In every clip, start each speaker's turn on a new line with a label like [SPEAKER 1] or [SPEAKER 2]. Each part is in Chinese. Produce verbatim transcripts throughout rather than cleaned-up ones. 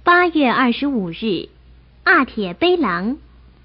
[SPEAKER 1] 八月二十五日，阿铁背狼。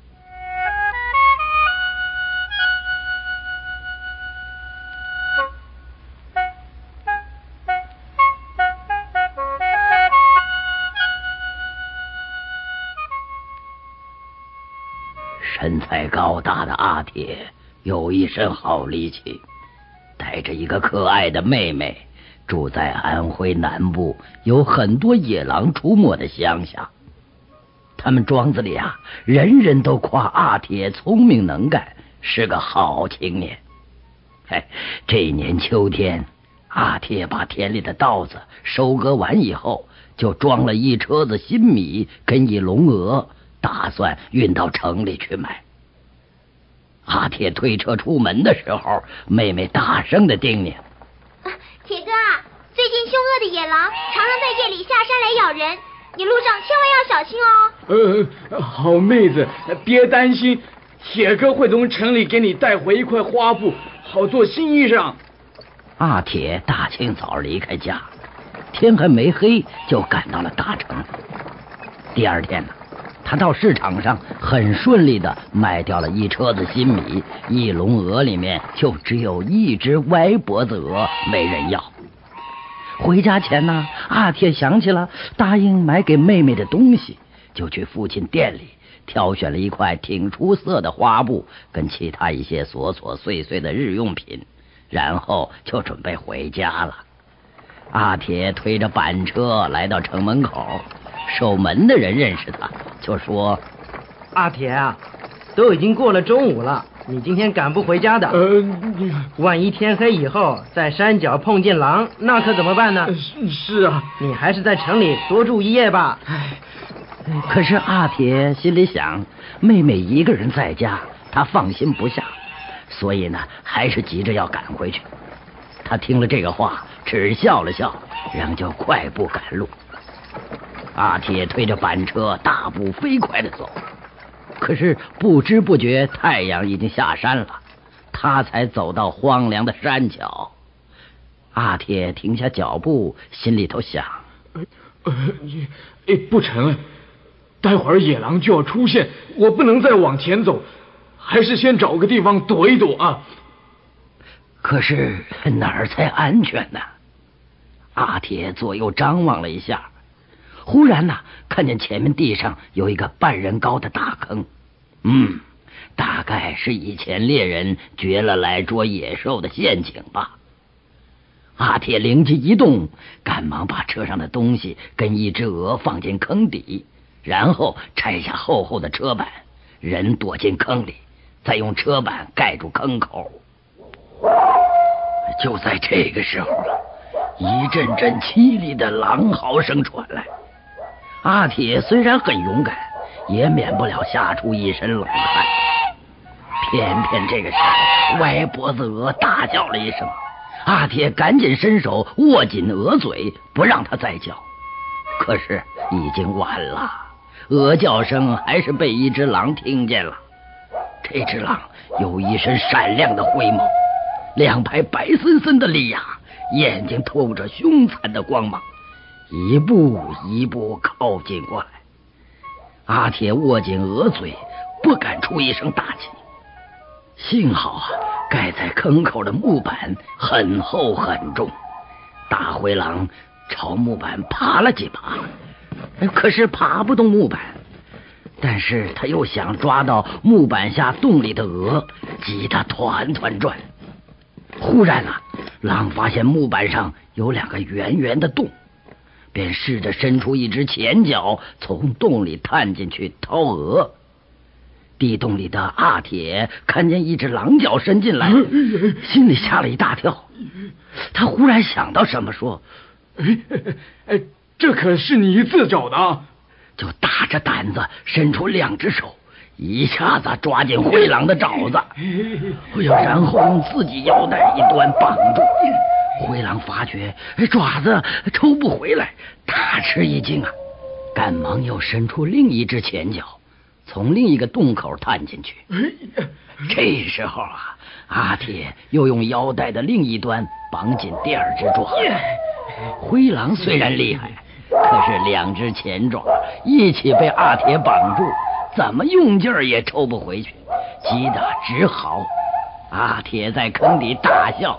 [SPEAKER 2] 身材高大的阿铁有一身好力气，带着一个可爱的妹妹，住在安徽南部有很多野狼出没的乡下。他们庄子里啊，人人都夸阿铁聪明能干，是个好青年。哎，这一年秋天，阿铁把田里的稻子收割完以后，就装了一车子新米跟一笼鹅，打算运到城里去卖。阿铁推车出门的时候，妹妹大声的叮咛：
[SPEAKER 3] 啊，铁哥啊，最近凶恶的野狼常常在夜里下山来咬人，你路上千万要小心
[SPEAKER 4] 哦。呃，好妹子，别担心，铁哥会从城里给你带回一块花布，好做新衣裳。
[SPEAKER 2] 阿铁大清早离开家，天还没黑就赶到了大城。第二天呢，他到市场上很顺利的卖掉了一车子新米，一笼鹅里面就只有一只歪脖子鹅没人要。回家前呢，阿铁想起了答应买给妹妹的东西，就去父亲店里挑选了一块挺出色的花布跟其他一些琐琐碎碎的日用品，然后就准备回家了。阿铁推着板车来到城门口，守门的人认识他，就说：
[SPEAKER 5] 阿铁啊，都已经过了中午了，你今天赶不回家的。
[SPEAKER 4] 呃，
[SPEAKER 5] 万一天黑以后在山脚碰见狼，那可怎么办呢？
[SPEAKER 4] 是是啊，
[SPEAKER 5] 你还是在城里多住一夜吧。
[SPEAKER 2] 可是阿铁心里想，妹妹一个人在家，他放心不下，所以呢，还是急着要赶回去。他听了这个话，只笑了笑，然后就快步赶路。阿铁推着板车大步飞快地走，可是不知不觉太阳已经下山了，他才走到荒凉的山脚。阿铁停下脚步，心里头想：
[SPEAKER 4] 呃，呃，不成，待会儿野狼就要出现，我不能再往前走，还是先找个地方躲一躲啊。
[SPEAKER 2] 可是哪儿才安全呢？阿铁左右张望了一下，忽然呢，看见前面地上有一个半人高的大坑，嗯，大概是以前猎人掘了来捉野兽的陷阱吧。阿铁灵机一动，赶忙把车上的东西跟一只鹅放进坑底，然后拆下厚厚的车板，人躲进坑里，再用车板盖住坑口。就在这个时候啊，一阵阵凄厉的狼嚎声传来。阿铁虽然很勇敢，也免不了吓出一身冷汗。偏偏这个时候，歪脖子鹅大叫了一声，阿铁赶紧伸手握紧鹅嘴，不让它再叫。可是已经晚了，鹅叫声还是被一只狼听见了。这只狼有一身闪亮的灰毛，两排白森森的利牙，眼睛透着凶残的光芒，一步一步靠近过来。阿铁握紧鹅嘴，不敢出一声大气。幸好啊，盖在坑口的木板很厚很重，大灰狼朝木板爬了几爬，可是爬不动木板。但是他又想抓到木板下洞里的鹅，急得团团转。忽然啊，狼发现木板上有两个圆圆的洞，便试着伸出一只前脚，从洞里探进去掏鹅。地洞里的阿铁看见一只狼脚伸进来，心里吓了一大跳。他忽然想到什么，说：
[SPEAKER 4] 哎，这可是你自找的啊！
[SPEAKER 2] 就大着胆子伸出两只手，一下子抓紧灰狼的爪子，哎呀，然后用自己腰带一端绑住。灰狼发觉爪子抽不回来，大吃一惊啊，赶忙又伸出另一只前脚，从另一个洞口探进去。这时候啊，阿铁又用腰带的另一端绑紧第二只爪子。灰狼虽然厉害， 可是两只前爪一起被阿铁绑住，怎么用劲儿也抽不回去，急得直嚎。阿铁在坑里大笑：“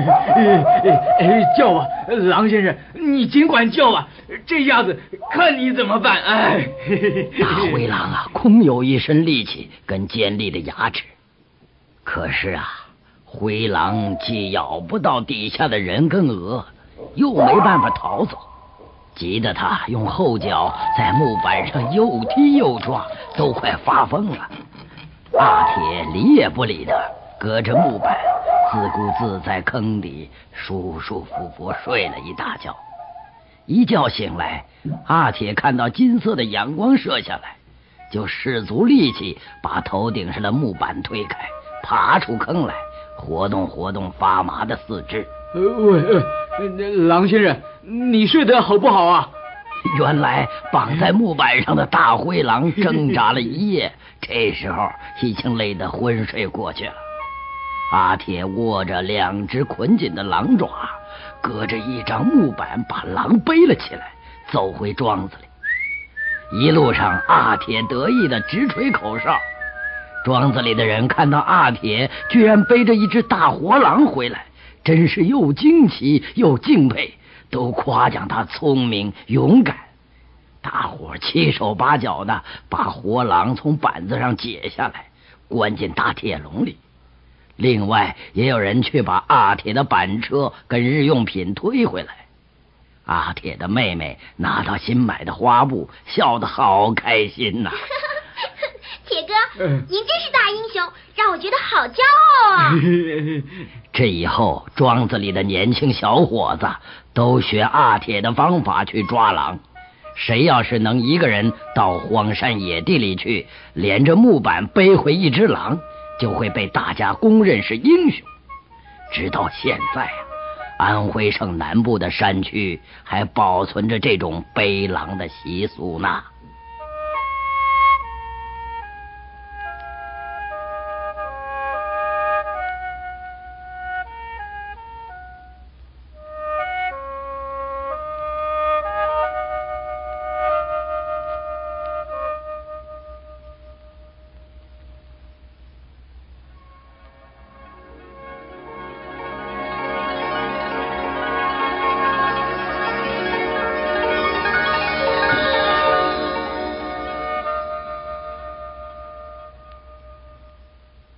[SPEAKER 4] 叫吧，狼先生，你尽管叫吧，这下子看你怎么办！”哎，
[SPEAKER 2] 大灰狼啊，空有一身力气跟尖利的牙齿，可是啊，灰狼既咬不到底下的人跟鹅，又没办法逃走，急得他用后脚在木板上又踢又抓，都快发疯了。阿铁理也不理的，隔着木板自顾自在坑里舒舒服服睡了一大觉。一觉醒来，阿铁看到金色的阳光射下来，就使足力气把头顶上的木板推开，爬出坑来，活动活动发麻的四肢。
[SPEAKER 4] 呃，喂，呃，狼先生，你睡得好不好啊？
[SPEAKER 2] 原来绑在木板上的大灰狼挣扎了一夜，这时候已经累得昏睡过去了。阿铁握着两只捆紧的狼爪，隔着一张木板把狼背了起来，走回庄子里。一路上，阿铁得意的直吹口哨。庄子里的人看到阿铁居然背着一只大活狼回来，真是又惊奇又敬佩，都夸奖他聪明勇敢。大伙七手八脚的把活狼从板子上解下来，关进大铁笼里。另外也有人去把阿铁的板车跟日用品推回来。阿铁的妹妹拿到新买的花布，笑得好开心呐、啊！
[SPEAKER 3] 铁哥，您真是大英雄，让我觉得好骄傲啊！
[SPEAKER 2] 这以后庄子里的年轻小伙子都学阿铁的方法去抓狼，谁要是能一个人到荒山野地里去，连着木板背回一只狼，就会被大家公认是英雄。直到现在啊，安徽省南部的山区还保存着这种背狼的习俗呢。